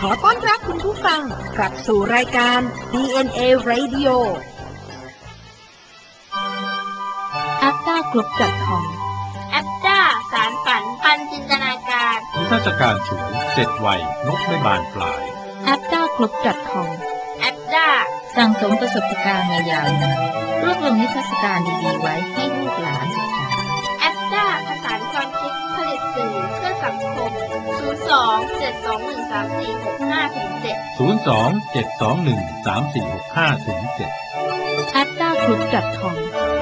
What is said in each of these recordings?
อต้อนรับคุณผู้ฟังกลับสู่รายการ DNA Radio แอปต้ากรุ๊ป.com แอปต้าสารฝันปันจินตนาการนิทรรศการสวยเสร็จไวนกไม่บานปลายแอปต้ากรุ๊ป.com แอปต้าสั่งสมประสบการณ์มายาวนานรวบรวมนิทรรศการดีๆไว้ให้ลูกหลานศึกษาแอปต้าผสานความคิดผลิตสื่อเพื่อสังคม02-721-3465-7 02-721-3465-7 แอปต้ากรุ๊ป.com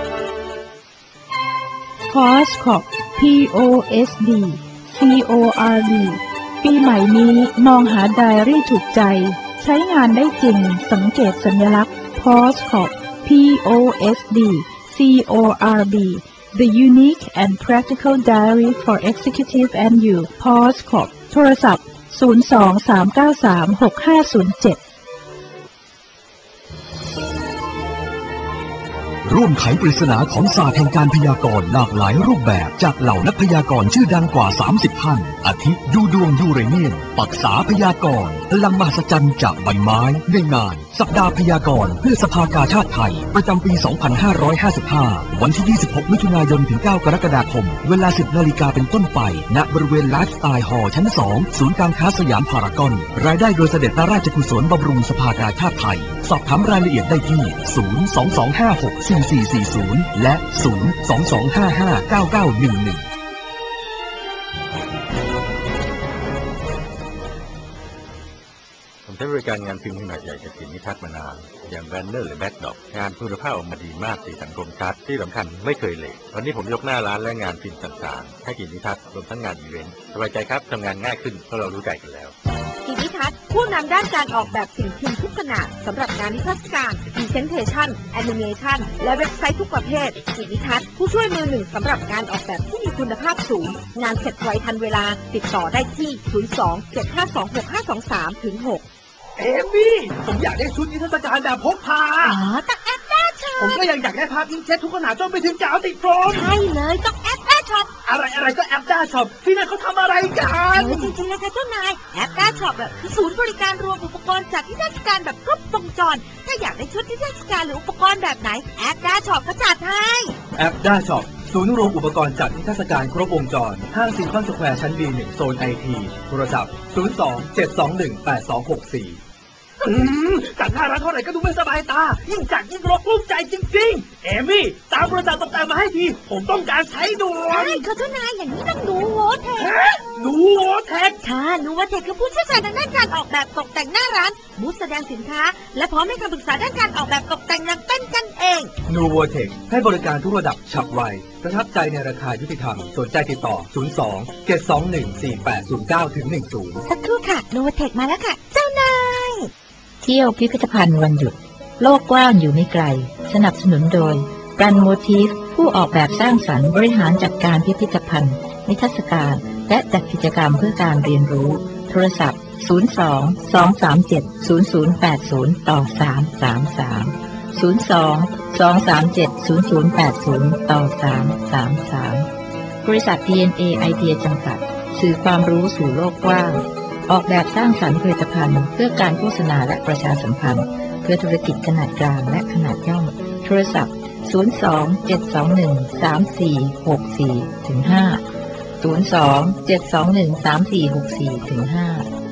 POSCORD POSD CORD ปีใหม่นี้มองหาไดอารี่ถูกใจใช้งานได้จริงสังเกตสัญลักษณ์ POSCORD POSD CORD The Unique and Practical Diary for Executive and You POSCORD โทรศัพท์02-393-6507 ร่วมไขปริศนาของศาสตร์แห่งการพยากรณ์หลากหลายรูปแบบจากเหล่านักพยากรณ์ชื่อดังกว่า30ท่านอาทิดูดวงยูเรเนียมปักษาพยากรณ์พลังมหัศจรรย์จากใบไม้ในงานสัปดาห์พยากรณ์เพื่อสภากาชาดไทยประจำปี 2555 วันที่ 26 มิถุนายนถึง 9 กรกฎาคมเวลา 10 นาฬิกาเป็นต้นไปณบริเวณไลฟ์สไตล์ฮอลล์ชั้น 2 ศูนย์การค้าสยามพารากอนรายได้โดยเสด็จพระราชกุศลบำรุงสภากาชาดไทยสอบถามรายละเอียดได้ที่ 022564440 และ 022559911 ผมใช้บริการงานพิมพ์ขนาดใหญ่จากสินนิทัศน์มานานอย่างแบนเนอร์หรือแบ็คดรอปงานคุณภาพออกมาดีมากสีสันคมชัดที่สำคัญไม่เคยเลทวันนี้ผมยกหน้าร้านและงานพิมพ์ต่างๆให้สินนิทัศน์รวมทั้งงานอีเวนต์สบายใจครับทำงานง่ายขึ้นเพราะเรารู้ใจกันแล้วสินนิทัศน์ผู้นำด้านการออกแบบสิ่งพิมพ์ทุกขนาดสำหรับงานนิทรรศการพรีเซนเทชันแอนิเมชันและเว็บไซต์ทุกประเภทสินนิทัศน์ผู้ช่วยมือหนึ่งสำหรับการออกแบบที่มีคุณภาพสูงงานเสร็จไวทันเวลาติดต่อได้ที่ 02-752-6523-6 เอมี่ผมอยากได้ชุดนิทรรศการแบบพกพาต้องแอปด้าช็อปผมก็ยังอยากได้ภาพอินเช็ดทุกขนาดจนไปถึงกาวติดโฟมใช่เลยต้องแอปด้าช็อปอะไรก็แอปด้าช็อปที่นั่นเขาทำอะไรกันจริงๆแล้วค่ะเจ้านายแอปด้าช็อปคือศูนย์บริการรวมอุปกรณ์จัดนิทรรศการแบบครบวงจรถ้าอยากได้ชุดนิทรรศการหรืออุปกรณ์แบบไหนแอปด้าช็อปก็จัดให้แอปด้าช็อปศูนย์รวมอุปกรณ์จัดนิทรรศการครบวงจรห้างซีคอนสแควร์ชั้น B1 โซนไอทีโทรศัพท์02-721-8264จัดหน้าร้านเท่าไหร่ก็ดูไม่สบายตายิ่งจัดยิ่งรกลุ้มใจจริงๆเอมี่ตามบริษัทตกแต่งมาให้ทีผมต้องการใช้ด่วนใช่ค่ะเจ้านายอย่างนี้ต้องดูโวเทคดูโวเทคค่ะดูโวเทคคือผู้เชี่ยวชาญด้านการออกแบบตกแต่งหน้าร้านบูธแสดงสินค้าและพร้อมให้คำปรึกษาด้านการออกแบบตกแต่งอย่างเป็นกันเองนูโวเทคให้บริการทุกระดับฉับไวประทับใจในราคายุติธรรมสนใจติดต่อ02-721-4809-10 สักครู่ค่ะนูโวเทคมาแล้วค่ะเจ้านายเที่ยวพิพิธภัณฑ์วันหยุดโลกกว้างอยู่ไม่ไกลสนับสนุนโดยรันโมทีฟผู้ออกแบบสร้างสรรค์บริหารจัดการพิพิธภัณฑ์นิทรรศการและจัดกิจกรรมเพื่อการเรียนรู้โทรศัพท์02-237-0080ต่อ333 02-237-0080ต่อ333บริษัท DNA ไอเดียจำกัดสื่อความรู้สู่โลกกว้างออกแบบสร้างสรรค์ผลิตภัณฑ์เพื่อการโฆษณาและประชาสัมพันธ์เพื่อธุรกิจขนาดกลางและขนาดย่อมโทรศัพท์02-721-3464-5 02-721-3464-5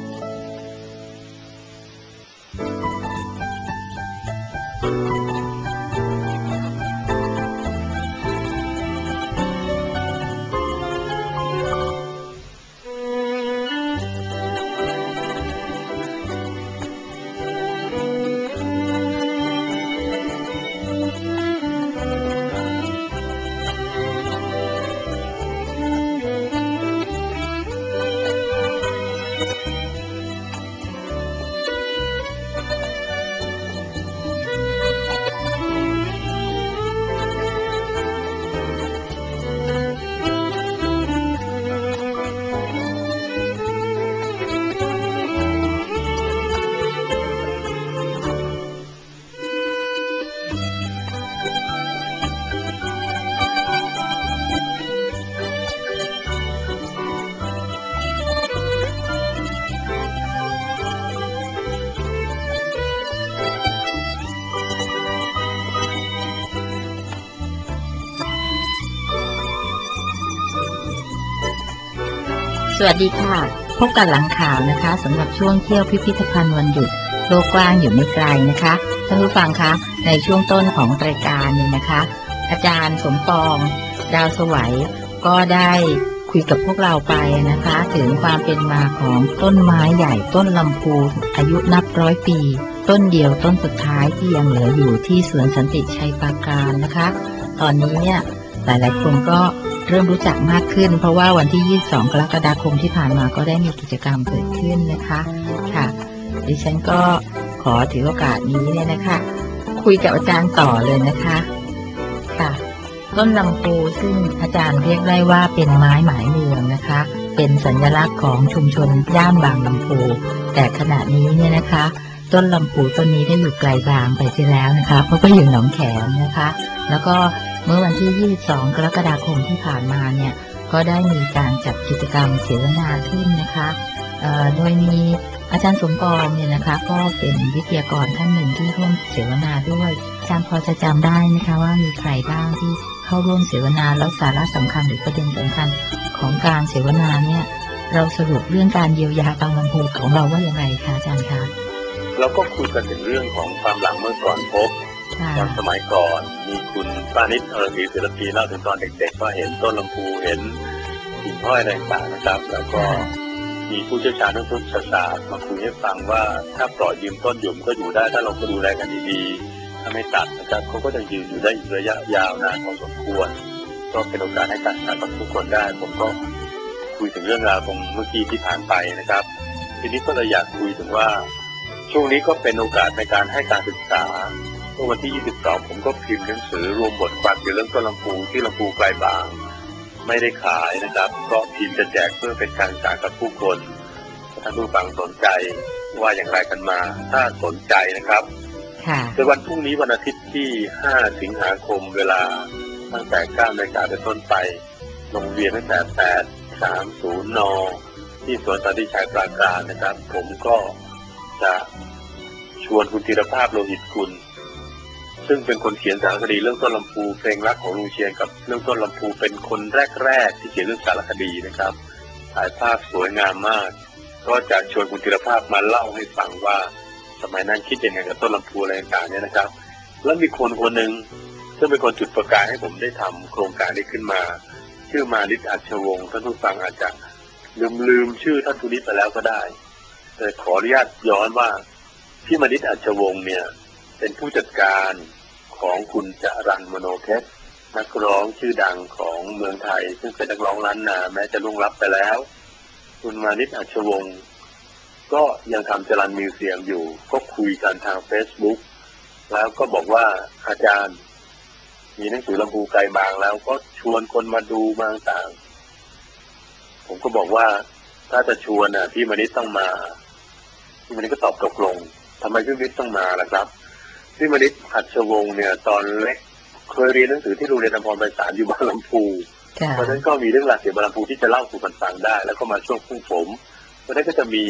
สวัสดีค่ะพบกันหลังข่าวนะคะสำหรับช่วงเที่ยวพิพิธภัณฑ์วันหยุดโลกกว้างอยู่ไม่ไกลนะคะท่านผู้ฟังคะในช่วงต้นของรายการเนี่ยนะคะอาจารย์สมปองดาวสวัยก็ได้คุยกับพวกเราไปนะคะถึงความเป็นมาของต้นไม้ใหญ่ต้นลำพูอายุนับร้อยปีต้นเดียวต้นสุดท้ายที่ยังเหลืออยู่ที่สวนสันติชัยปราการนะคะตอนนี้เนี่ยหลายๆคนก็เริ่มรู้จักมากขึ้นเพราะว่าวันที่22กรกฎาคมที่ผ่านมาก็ได้มีกิจกรรมเกิดขึ้นนะคะค่ะดิฉันก็ขอถือโอกาสนี้เนี่ยนะคะคุยกับอาจารย์ต่อเลยนะคะค่ะต้นลำพูซึ่งอาจารย์เรียกได้ว่าเป็นไม้หมายเมืองนะคะเป็นสัญลักษณ์ของชุมชนย่านบางลำพูแต่ขณะนี้เนี่ยนะคะต้นลำพูต้นนี้ได้อยู่ไกลบางไปเสียแล้วนะคะเพราะก็อยู่หนองแขมนะคะแล้วก็เมื่อวันที่22กรกฎาคมที่ผ่านมาเนี่ยก็ได้มีการจัดกิจกรรมเสวนาขึ้นนะคะโดยมีอาจารย์สมปองเนี่ยนะคะก็เป็นวิทยากรท่านหนึ่งที่ร่วมเสวนาด้วยอาจารย์พอจะจำได้ไหมคะว่ามีใครบ้างที่เข้าร่วมเสวนาแล้วสาระสำคัญหรือประเด็นสำคัญของการเสวนาเนี่ยเราสรุปเรื่องการเยียวยาบางลำพูของเราว่ายังไงคะอาจารย์คะเราก็คุยกันถึงเรื่องของความหลังเมื่อก่อนพบตอนสมัยก่อนมีคุณป้านิดศรีศิลปีเล่าถึงตอนเด็กๆว่าเห็นต้นลำพูเห็นหิ่งห้อยต่างๆนะครับแล้วก็มีผู้เชี่ยวชาญด้านพุทธศาสนามาคุยให้ฟังว่าถ้าปล่อยยืมต้นอยู่ก็อยู่ได้ถ้าเราก็ดูแลกันดีๆถ้าไม่ตัดนะครับเขาก็จะยืนอยู่ได้อีกระยะยาวนานพอสมควรก็เป็นโอกาสให้การศึกษากับทุกคนได้ผมก็คุยถึงเรื่องราวตรงเมื่อกี้ที่ผ่านไปนะครับทีนี้ก็เลยอยากคุยถึงว่าช่วงนี้ก็เป็นโอกาสในการให้การศึกษาเมื่อวันที่22ผมก็พิมพ์หนังสือรวมบทความเกี่ยวกับเรื่องต้นลำพูที่ลำพูไกลบางไม่ได้ขายนะครับก็พิมพ์จะแจกเพื่อเป็นการศึกษากับผู้คนท่านผู้ฟังสนใจว่าอย่างไรกันมาถ้าสนใจนะครับในวันพรุ่งนี้วันอาทิตย์ที่5สิงหาคมเวลาตั้งแต่ 9:00 นเป็นต้นไปโรงเรียนตั้งแต่8:30 นที่สวนสันติชัยปราการนะครับผมก็จะชวนคุณธีรภาพโลหิตกุลซึ่งเป็นคนเขียนสารคดีเรื่องต้นลำพูเพลงรักของลุงเชียงกับเรื่องต้นลำพูเป็นคนแรกๆที่เขียนเรื่องสารคดีนะครับถ่ายภาพสวยงามมากก็จะชวนคุณธีรภาพมาเล่าให้ฟังว่าสมัยนั้นคิดยังไงกับต้นลำพูอะไรต่างๆเนี่ยนะครับแล้วมีคนหนึ่งซึ่งเป็นคนจุดประกายให้ผมได้ทำโครงการนี้ขึ้นมาชื่อมานิดอัชวงศ์ท่านผู้ฟังอาจจะลืมชื่อท่านผู้นี้ไปแล้วก็ได้แต่ขออนุญาตย้อนว่าพี่มานิดอัชวงศ์เนี่ยเป็นผู้จัดการของคุณจรัญ มโนเพชรนักร้องชื่อดังของเมืองไทยซึ่งเป็นนักร้องล้านนาแม้จะล่วงลับไปแล้วคุณมานิดอัชวงศ์ก็ยังทำจรัญมิวเซียมอยู่ก็คุยกันทาง Facebook แล้วก็บอกว่าอาจารย์มีหนังสือลำพูไกลบางแล้วก็ชวนคนมาดูมาต่างผมก็บอกว่าถ้าจะชวนพี่มานิดต้องมาพี่มานิดก็ตอบตกลงทำไมพี่มานิดต้องมาล่ะครับพี่มานิดอัชวงศ์เนี่ยตอนเล็กเคยเรียนหนังสือที่โรงเรียนอัมพรไพศาลอยู่บางลำพูเพราะฉะนั้นก็มีเรื่องราวเกี่ยวกับบางลำพูที่จะเล่าสู่กันฟังได้แล้วก็มาช่วงพุ่งผมเพราะฉะนั้นก็จะมี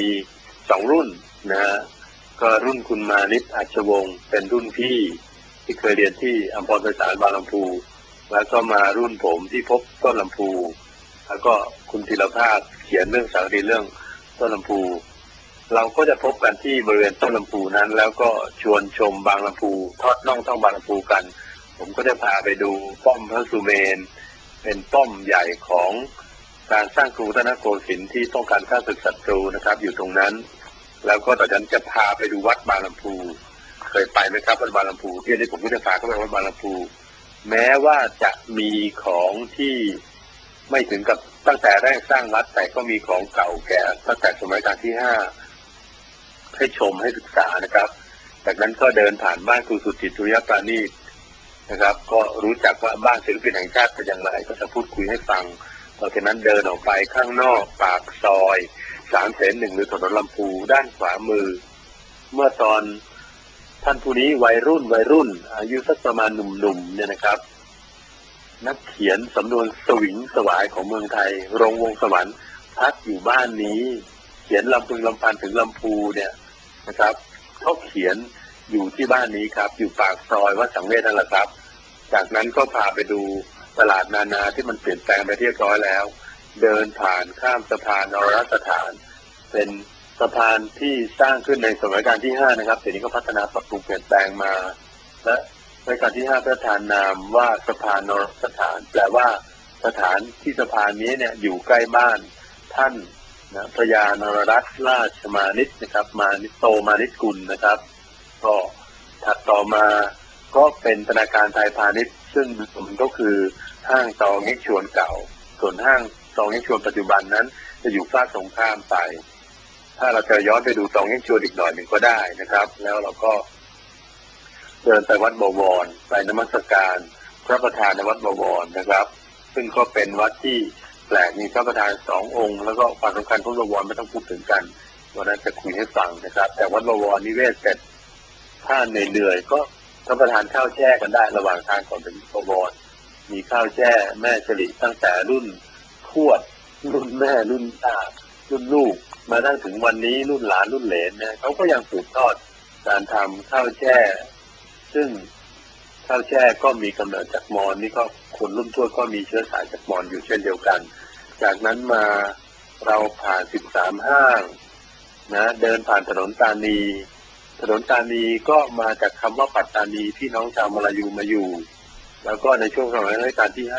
2รุ่นนะฮะก็รุ่นคุณมานิดอัชวงศ์เป็นรุ่นพี่ที่เคยเรียนที่อัมพรไพศาลบางลำพูแล้วก็มารุ่นผมที่พบต้นลำพูแล้วก็คุณธีรภาพเขียนเรื่องสารคดีเรื่องต้นลำพูเราก็จะพบกันที่บริเวณต้นลำพูนั้นแล้วก็ชวนชมบางลำพูทอดน่องท่องบางลำพูกันผมก็จะพาไปดูป้อมพระสุเมนเป็นป้อมใหญ่ของการสร้างกรุงรัตนโกสินทร์ที่ป้องกันข้าศึกศัตรูนะครับอยู่ตรงนั้นแล้วก็ต่อจากนั้นจะพาไปดูวัดบางลำพูเคยไปไหมครับวัดบางลำพูที่นี้ผมก็จะพาเข้าไปวัดบางลำพูแม้ว่าจะมีของที่ไม่ถึงกับตั้งแต่แรกสร้างวัดแต่ก็มีของเก่าแก่ตั้งแต่สมัยรัชกาลที่5ให้ชมให้ศึกษานะครับจากนั้นก็เดินผ่านบ้านครูสุจิต ตุริยปราณีตนะครับก็รู้จักว่าบ้านศิลปินแห่งชาติเป็นอย่างไรก็จะพูดคุยให้ฟังต่อจากนั้นเดินออกไปข้างนอกปากซอย3-1หรือถนนลำพูด้านขวามือเมื่อตอนท่านผู้นี้วัยรุ่นอายุสักประมาณหนุ่มๆเนี่ยนะครับนักเขียนสำนวนสวิงสวายของเมืองไทยรงวงสวรรค์พักอยู่บ้านนี้เขียนลำพึงลำพันถึงลำพูเนี่ยนะครับเขาเขียนอยู่ที่บ้านนี้ครับอยู่ปากซอยวัดสังเวชนั่นแหละครับจากนั้นก็พาไปดูตลาดนานาที่มันเปลี่ยนแปลงไปเรียบร้อยแล้วเดินผ่านข้ามสะพานนรสถานเป็นสะพานที่สร้างขึ้นในสมัยรัชกาลที่5นะครับแต่นี้ก็พัฒนาปรับปรุงเปลี่ยนแปลงมาและรัชกาลที่5พระราชทานนามว่าสะพานนรสถานแปลว่าสถานที่สะพานนี้เนี่ยอยู่ใกล้บ้านท่านนะพระยานรรัตน์ราชมานิชนะครับมานิโตมานิชกุลนะครับก็ถัดต่อมาก็เป็นธนาคารไทยพาณิชย์ซึ่งมันก็คือห้างตองเง็กชวนเก่าส่วนห้างตองเง็กชวนปัจจุบันนั้นจะอยู่ฝั่งตรงข้ามไปถ้าเราจะย้อนไปดูตองเง็กชวนอีกหน่อยหนึ่งก็ได้นะครับแล้วเราก็เดินไปวัดบวรไปนมัสการพระประธานในวัดบวรนะครับซึ่งก็เป็นวัดที่แปลกมีพระประธาน2 องค์แล้วก็ความสำคัญของบวรไม่ต้องพูดถึงกันวันนั้นจะคุยให้ฟังนะครับแต่วัดบวรนิเวศเสร็จถ้าเหนื่อยๆก็พระประธานข้าวแช่กันได้ระหว่างทางก่อนถึงบวรมีข้าวแช่แม่ฉลิตั้งแต่รุ่นทวดรุ่นแม่รุ่นตารุ่นลูกมาตั้งถึงวันนี้รุ่นหลานรุ่นเหลนเนี่ยเขาก็ยังสืบทอดการทำข้าวแช่ซึ่งข้าวแช่ก็มีกำเนิดจากมอญนี่ก็คนรุ่นทวดก็มีเชื้อสายจากมอญอยู่เช่นเดียวกันจากนั้นมาเราผ่าน13 ห้างนะเดินผ่านถนนตานีก็มาจากคำว่าปัตตานีพี่น้องชาวมลายูมาอยู่แล้วก็ในช่วงสมัยรัชกาลที่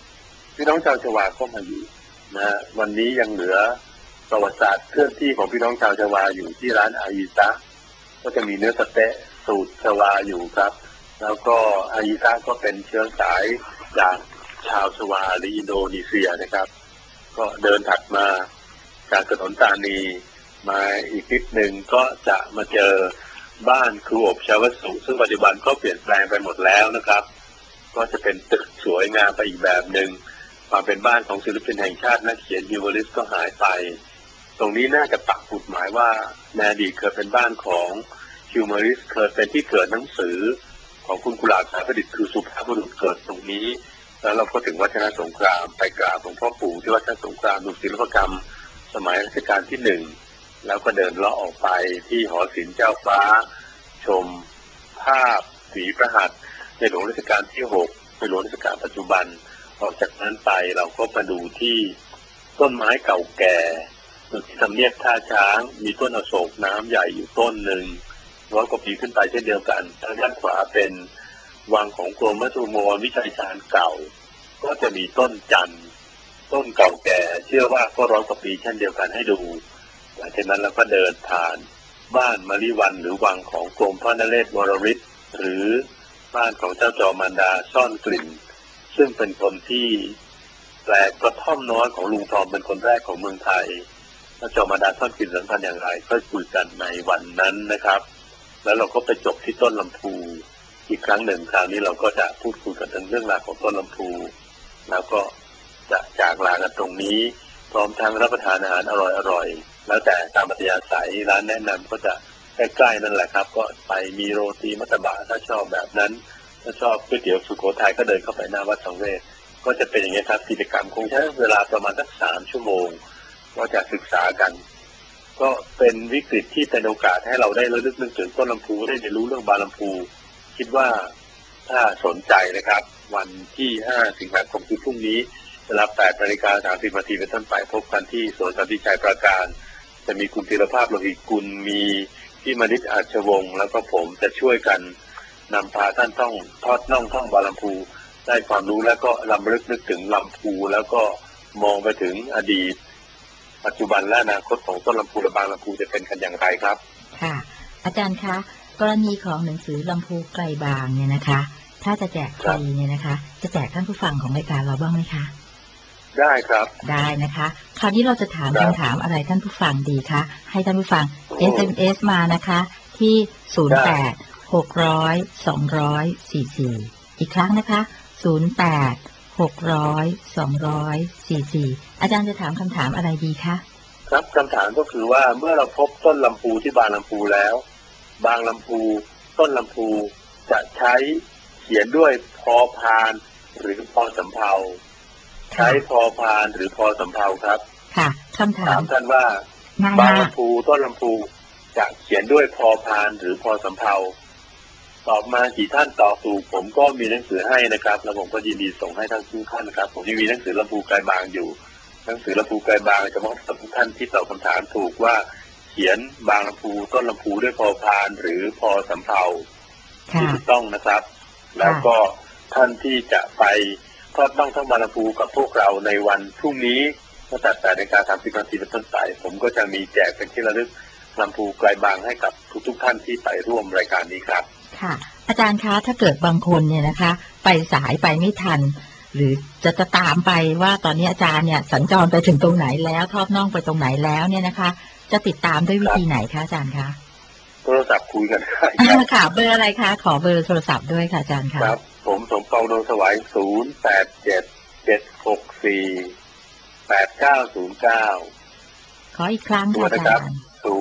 5พี่น้องชาวชวาก็มาอยู่นะวันนี้ยังเหลือประวัติศาสตร์เคลื่อนที่ของพี่น้องชาวชวาอยู่ที่ร้านอายิซะก็จะมีเนื้อสะเต๊ะสูตรชวาอยู่ครับแล้วก็อายิซะก็เป็นเชื้อสายจากชาวชวาหรืออินโดนีเซียนะครับก็เดินถัดมาจากถนนตานีมาอีกนิดหนึ่งก็จะมาเจอบ้านครูอบชาวสุซึ่งปัจจุบันก็เปลี่ยนแปลงไปหมดแล้วนะครับก็จะเป็นตึกสวยงามไปอีกแบบหนึ่งความเป็นบ้านของศิลปินแห่งชาตินักเขียนฮิวเวอริสก็หายไปตรงนี้น่าจะปักหมุดหมายว่าในอดีตเคยเป็นบ้านของฮิวเวอริสเคยเป็นที่เกิดหนังสือของคุณกุหลาบสายประดิษฐ์คือสุภาพบุรุษเกิดตรงนี้แล้วเราก็ถึงวัฒนสงครามไปกราบหลวงพ่อปู่ที่วัฒนสงครามดูศิลปกรรมสมัยรัชกาลที่1แล้วก็เดินเลาะออกไปที่หอศิลป์เจ้าฟ้าชมภาพฝีพระหัตถ์ในหลวงรัชกาลที่6ในหลวงรัชกาลปัจจุบันออกจากนั้นไปเราก็มาดูที่ต้นไม้เก่าแก่ที่ทำเนียบท่าช้างมีต้นอโศกน้ำใหญ่อยู่ต้นหนึ่ง100 กว่าปีขึ้นไปเช่นเดียวกันทางด้านขวาเป็นวังของกรมราชวงศ์บวรวิชัยชาญเก่าก็จะมีต้นจันทร์ต้นเก่าแก่เชื่อว่าก็100 กว่าปีเช่นเดียวกันให้ดูหลังจากนั้นเราก็เดินผ่านบ้านมริวันหรือวังของกรมพระนเรศวรฤทธิ์หรือบ้านของเจ้าจอมารดาซ่อนกลิ่นซึ่งเป็นคนที่แปลกกระท่อมน้อยของลุงทองเป็นคนแรกของเมืองไทยเจ้าจอมารดาซ่อนกลิ่นสำคัญอย่างไรก็คุยกันในวันนั้นนะครับแล้วเราก็ไปจบที่ต้นลำพูอีกครั้งหนึ่งคราวนี้เราก็จะพูดคุยกันถึงเรื่องราวของต้นลำพูแล้วก็จะจากลากันตรงนี้พร้อมทั้งรับประทานอาหารอร่อยๆแล้วแต่ตามอัธยาศัยร้านแนะนำก็จะใกล้ๆนั่นแหละครับก็ไปมีโรตีมัตตบะถ้าชอบแบบนั้นถ้าชอบก๋วยเตี๋ยวสุโขทัยก็เดินเข้าไปหน้าวัดสังเวชก็จะเป็นอย่างนี้ครับกิจกรรมคงใช้เวลาประมาณสัก3 ชั่วโมงก็จะศึกษากันก็เป็นวิกฤตที่เป็นโอกาสให้เราได้ระลึกนึกถึงต้นลำพูได้เรียนรู้เรื่องบางลำพูคิดว่าถ้าสนใจนะครับวันที่5 สิงหาคมคือพรุ่งนี้เวลา 8:30 น.เป็นต้นไปพบกันที่สวนสันติชัยปราการจะมีคุณธีรภาพโลหิตกุลมีพี่มณิชอาชวงศ์แล้วก็ผมจะช่วยกันนำพาท่านท่องทอดน่องท่องบางลำพูได้ความรู้แล้วก็รำลึกนึกถึงลำพูแล้วก็มองไปถึงอดีตปัจจุบันและอนาคตของต้นลำพูและบางลำพูจะเป็นกันอย่างไรครับค่ะอาจารย์คะกรณีของหนังสือลำพูไกลบางเนี่ยนะคะถ้าจะแจกฟรีเนี่ยนะคะจะแจกท่านผู้ฟังของรายการเราบ้างไหมคะได้ครับได้นะคะคราวนี้เราจะถามคำถามอะไรท่านผู้ฟังดีคะให้ท่านผู้ฟัง SMS มานะคะที่08-600-244อีกครั้งนะคะ08-600-244อาจารย์จะถามคำถามอะไรดีคะครับคำถามก็คือว่าเมื่อเราพบต้นลำพูที่บางลำพูแล้วบางลำพูต้นลำพูจะใช้เขียนด้วยพอพานหรือพอสำเภาใช้พอพานหรือพอสำเภาครับค่ะคำถามท่านว่าบางลำพูต้นลำพูจะเขียนด้วยพอพานหรือพอสำเภาตอบมากี่ท่านตอบถูกผมก็มีหนังสือให้นะครับแล้วผมก็ยินดีส่งให้ทั้งทุกท่านนะครับผมยังมีหนังสือลำพูไกลบางอยู่หนังสือลำพูไกลบางจะมอบสำหรับทุกท่านที่ตอบคำถามถูกว่าเขียนบางลำพูต้นลำพูด้วยพอพานหรือพอสำเภาที่ถูกต้องนะครับแล้วก็ท่านที่จะไปก็ต้องบางลำพูกับพวกเราในวันพรุ่งนี้ตั้งแต่ 8:30 น.เป็นต้นไปผมก็จะมีแจกเป็นที่ระลึกลำพูไกลบางให้กับทุกท่านที่ไปร่วมรายการนี้ครับค่ะอาจารย์คะถ้าเกิดบางคนเนี่ยนะคะไปสายไปไม่ทันหรือจะตามไปว่าตอนนี้อาจารย์เนี่ยสัญจรไปถึงตรงไหนแล้วทอดน่องไปตรงไหนแล้วเนี่ยนะคะจะติดตามด้วยวิธีไหนคะอาจารย์คะโทรศัพท์คุยกันได้ค่ะเบอร์อะไรคะขอเบอร์โทรศัพท์ด้วยค่ะอาจารย์คะครับผมสมปองดวงสวัย087-764-8909 ขออีกครั้งค่ะอาจารย์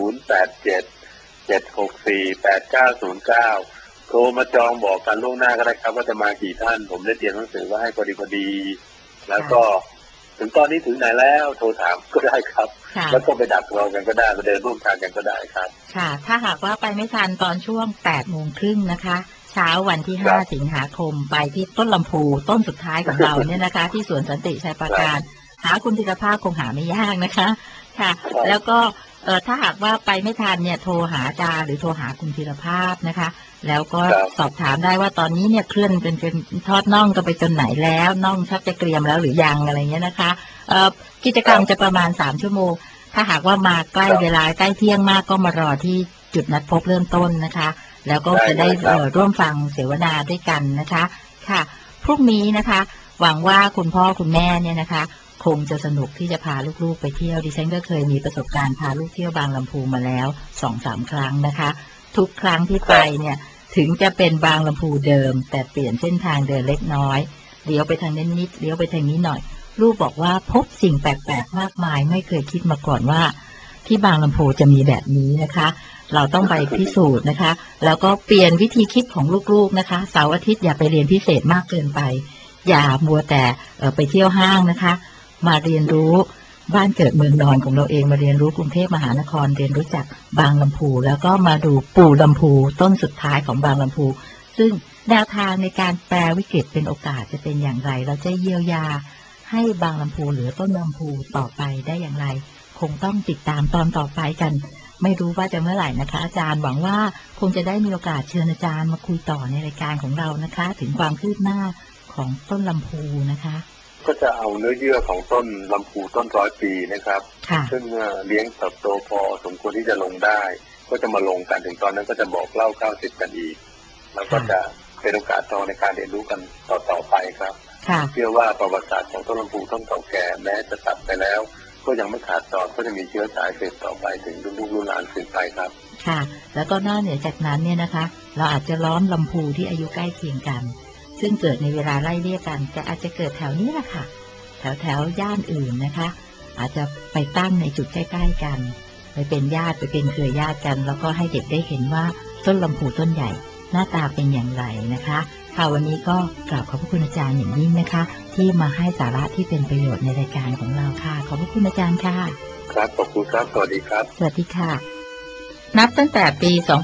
087-764-8909โทรมาจองบอกกันล่วงหน้าก็ได้ครับว่าจะมากี่ท่านผมได้เตรียมหนังสือไว้ให้พอดีแล้วก็ถึงตอนนี้ถึงไหนแล้วโทรถามก็ได้ครับแล้วก็ไปดักรอกันก็ได้ไปเดินร่วมทางกันก็ได้ครับค่ะถ้าหากว่าไปไม่ทันตอนช่วง 8:30 น.นะคะเช้าวันที่ 5 สิงหาคมไปที่ต้นลำพูต้นสุดท้ายของเราเนี่ยนะคะที่สวนสันติชัยปราการหาคุณธีรภาพคงหาไม่ยากนะคะค่ะแล้วก็ถ้าหากว่าไปไม่ทันเนี่ยโทรหาอาจารย์หรือโทรหาคุณธีรภาพนะคะแล้วก็สอบถามได้ว่าตอนนี้เนี่ยเคลื่อนเป็นทอดน่องกันไปจนไหนแล้วน่องชักจะเกรียมแล้วหรือยังอะไรเงี้ยนะคะกิจกรรมจะประมาณ3 ชั่วโมงถ้าหากว่ามาใกล้เวลาใกล้เที่ยงมากก็มารอที่จุดนัดพบเริ่มต้นนะคะแล้วก็จะได้ร่วมฟังเสวนาด้วยกันนะคะค่ะพรุ่งนี้นะคะหวังว่าคุณพ่อคุณแม่เนี่ยนะคะคงจะสนุกที่จะพาลูกๆไปเที่ยวดิฉันก็เคยมีประสบการณ์พาลูกเที่ยวบางลำพูมาแล้ว 2-3 ครั้งนะคะทุกครั้งที่ไปเนี่ยถึงจะเป็นบางลำพูเดิมแต่เปลี่ยนเส้นทางเดินเล็กน้อยเลี้ยวไปทางนี้นิดเลี้ยวไปทางนี้หน่อยลูกบอกว่าพบสิ่งแปลกๆมากมายไม่เคยคิดมาก่อนว่าที่บางลำพูจะมีแบบนี้นะคะเราต้องไปพิสูจน์นะคะแล้วก็เปลี่ยนวิธีคิดของลูกๆนะคะเสาร์อาทิตย์อย่าไปเรียนพิเศษมากเกินไปอย่ามัวแต่ไปเที่ยวห้างนะคะมาเรียนรู้บ้านเกิดเมืองนอนของเราเองมาเรียนรู้กรุงเทพมหานครเรียนรู้จักบางลำพูแล้วก็มาดูปู่ลำพูต้นสุดท้ายของบางลำพูซึ่งแนวทางในการแปลวิกฤตเป็นโอกาสจะเป็นอย่างไรเราจะเยียวยาให้บางลำพูหรือต้นลำพูต่อไปได้อย่างไรคงต้องติดตามตอนต่อไปกันไม่รู้ว่าจะเมื่อไหร่นะคะอาจารย์หวังว่าคงจะได้มีโอกาสเชิญอาจารย์มาคุยต่อในรายการของเรานะคะถึงความคืบหน้าของต้นลำพูนะคะก็จะเอาเนื้อเยื่อของต้นลำพูต้น100 ปีนะครับซึ่งเมื่อเลี้ยงเติบโตพอสมควรที่จะลงได้ก็จะมาลงกันถึงตอนนั้นก็จะบอกเล่า90กันอีกแล้วก็จะเป็นโอกาสต่อในการเรียนรู้กันต่อไปครับเชื่อว่าประวัติศาสตร์ของต้นลำพูต้นเก่าแก่แม้จะตัดไปแล้วก็ยังไม่ขาดตอนก็จะมีเชื้อสายสืบต่อไปถึงลูกหลานสืบไปครับค่ะแล้วก็นอกเหนือจากนั้นเนี่ยนะคะเราอาจจะล้อมลำพูที่อายุใกล้เคียงกันซึ่งเกิดในเวลาไล่เลี่ยกันแต่อาจจะเกิดแถวนี้แหละค่ะแถวย่านอื่นนะคะอาจจะไปตั้งในจุดใกล้ๆกันไปเป็นญาติไปเป็นเครือญาติกันแล้วก็ให้เด็กได้เห็นว่าต้นลำพูต้นใหญ่หน้าตาเป็นอย่างไรนะคะค่ะวันนี้ก็กราบขอบพระคุณอาจารย์อย่างยิ่งนะคะที่มาให้สาระที่เป็นประโยชน์ในรายการของเราค่ะขอบพระคุณอาจารย์ค่ะครับขอบคุณครับสวัสดีครับสวัสดีค่ะนับตั้งแต่ปี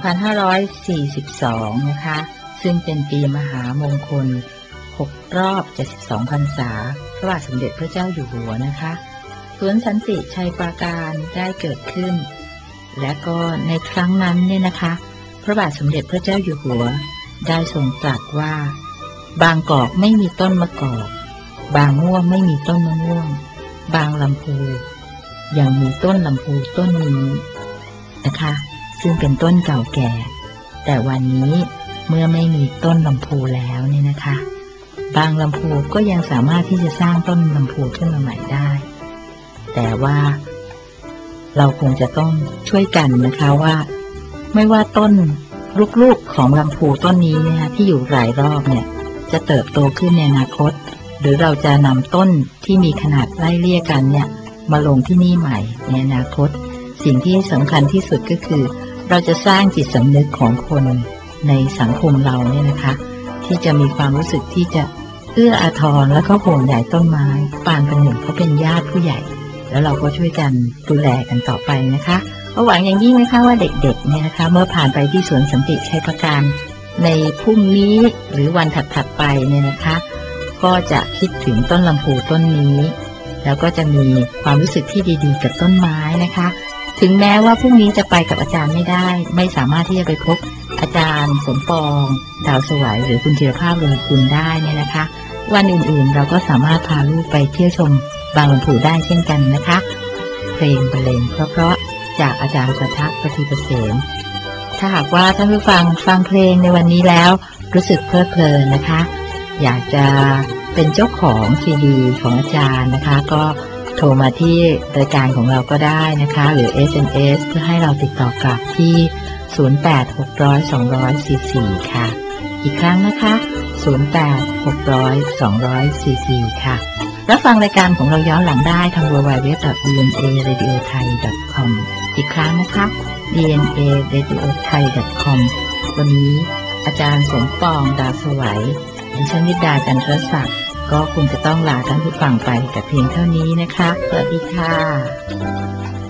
2542 นะคะซึ่งเป็นปีมหามงคล6 รอบ 72 พรรษาพระบาทสมเด็จพระเจ้าอยู่หัวนะคะสวนสันติชัยปราการได้เกิดขึ้นและก็ในครั้งนั้นเนี่ยนะคะพระบาทสมเด็จพระเจ้าอยู่หัวได้ทรงตรัสว่าบางกอกไม่มีต้นมะกอกบางม่วงไม่มีต้นมะม่วงบางลำพูยังมีต้นลำพูต้นนี้นะคะซึ่งเป็นต้นเก่าแก่แต่วันนี้เมื่อไม่มีต้นลำพูแล้วเนี่ยนะคะบางลำพูก็ยังสามารถที่จะสร้างต้นลำพูขึ้นมาใหม่ได้แต่ว่าเราคงจะต้องช่วยกันนะคะว่าไม่ว่าต้นลูกๆของลำพูต้นนี้นะคะที่อยู่หลายรอบเนี่ยจะเติบโตขึ้นในอนาคตหรือเราจะนำต้นที่มีขนาดไล่เลี่ยกันเนี่ยมาลงที่นี่ใหม่ในอนาคตสิ่งที่สำคัญที่สุดก็คือเราจะสร้างจิตสำนึกของคนในสังคมเราเนี่ยนะคะที่จะมีความรู้สึกที่จะเอื้ออาทรและก็ห่วงใยต้นไม้ปานประหนึ่งเขาเป็นญาติผู้ใหญ่แล้วเราก็ช่วยกันดูแลกันต่อไปนะคะก็หวังอย่างยิ่งนะคะว่าเด็กๆเนี่ยนะคะเมื่อผ่านไปที่สวนสันติชัยปราการในพรุ่งนี้หรือวันถัดๆไปเนี่ยนะคะก็จะคิดถึงต้นลำพูต้นนี้แล้วก็จะมีความรู้สึกที่ดีๆกับต้นไม้นะคะถึงแม้ว่าพรุ่งนี้จะไปกับอาจารย์ไม่ได้ไม่สามารถที่จะไปพบอาจารย์สมปองดาวสวัยหรือคุณธีรภาพวงศ์กุลได้เนี่ยนะคะวันอื่นๆเราก็สามารถพาลูกไปเที่ยวชมบางลำพูได้เช่นกันนะคะเพลงบรรเลงเพราะๆจากอาจารย์ประทักษ์ปฏิเกษมถ้าหากว่าท่านผู้ฟังเพลงในวันนี้แล้วรู้สึกเพลิดเพลินนะคะอยากจะเป็นเจ้าของซีดีของอาจารย์นะคะก็โทรมาที่รายการของเราก็ได้นะคะหรือ SMS เพื่อให้เราติดต่อกลับที่0860020044ค่ะอีกครั้งนะคะ0860020044ค่ะรับฟังรายการของเราย้อนหลังได้ทาง www.dnaradiothai.com อีกครั้งนะคะ dnaradiothai.com วันนี้อาจารย์สมปองดาวสวัยดิฉันนิดาจันทรศักดิ์ก็คงจะต้องลาท่านผู้ฟังไปแต่เพียงเท่านี้นะคะสวัสดีค่ะ